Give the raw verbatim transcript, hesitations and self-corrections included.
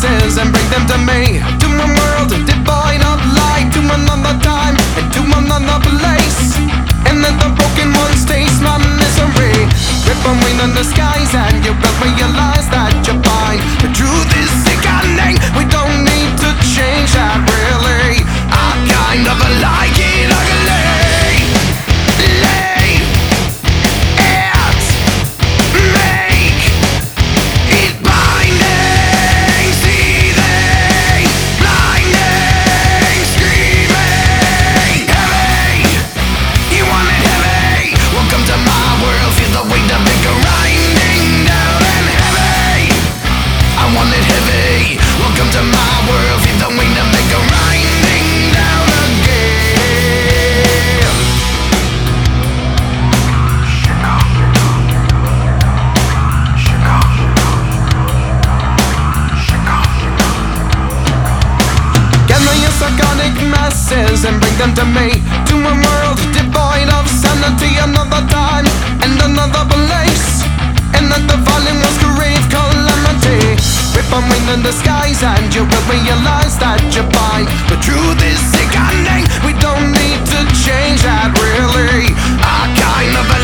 masses and bring them to me, to my world devoid of light, to another time and to another place, and let the broken ones taste my misery. Rip away the skies and you will realize that you find the truth is sickening. We don't need to change that really. I kind of like it ugly. Leave it, make it binding, seething, blinding, screaming. Heavy, you want it heavy? Welcome to my world, feel the weight of it grinding down and heavy. I want it heavy. Welcome to my world, feel the weight of it grinding down again. Gather your psychotic masses and bring them to me, to a world devoid of sanity, another time and another place, and that the fallen was grave calamity. Rip away the skies and you will realize that you find the truth is sickening. We don't need to change that really. I kind of